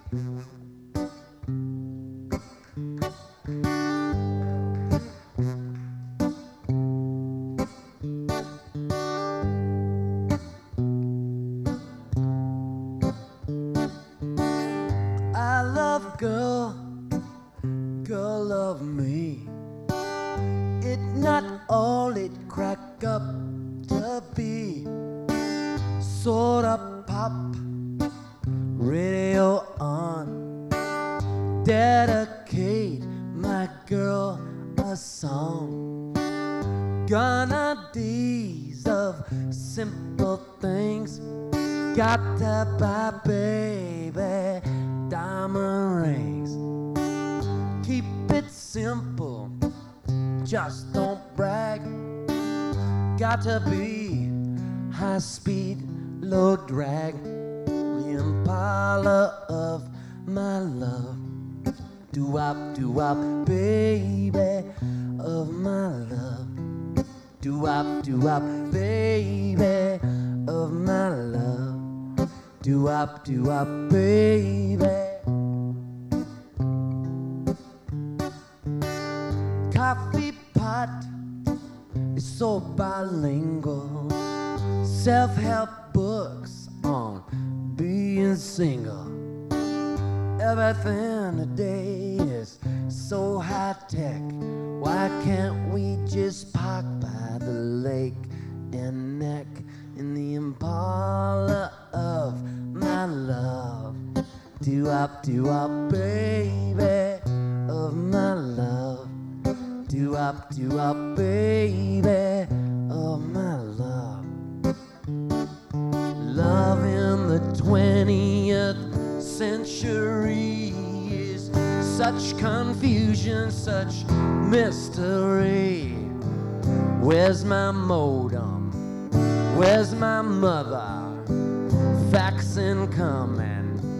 I love girl, girl love me. It not all it crack up to be. Sort of pop, radio on. Dedicate my girl a song. Gonna days of simple things. Got to buy baby diamond rings. Keep it simple, just don't brag. Got to be high speed, low drag. The Impala of my love. Doo-wop, baby of my love. Doo-wop, baby of my love. Doo-wop, baby. Coffee pot is so bilingual. Self-help books on being single. Everything today is so high-tech. Why can't we just park by the lake and neck in the Impala of my love? Doo-wop, baby of my love. Doo-wop, baby of my love. Love in the 20th century is such confusion, such mystery. Where's my modem? Where's my mother? Faxing coming.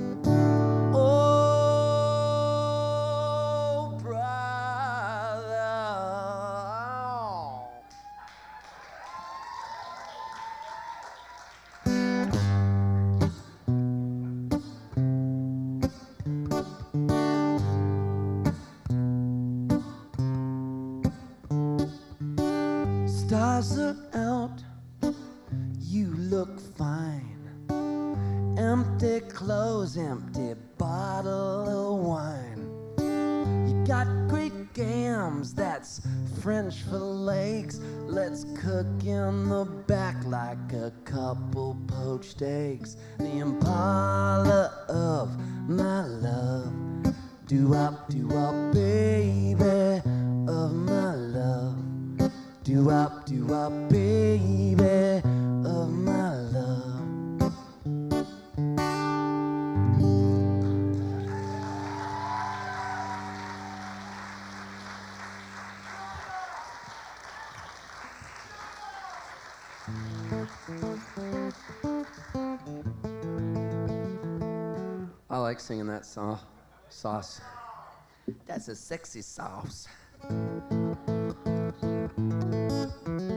Oh, brother. Stars are out, you look fine. Empty clothes, empty bottle of wine. You got great gams, that's French fillets. Let's cook in the back like a couple poached eggs. The Impala of my love. Doo-wop, baby of my love. Doo-wop, baby of my love. I like singing that song. Sauce. That's a sexy sauce.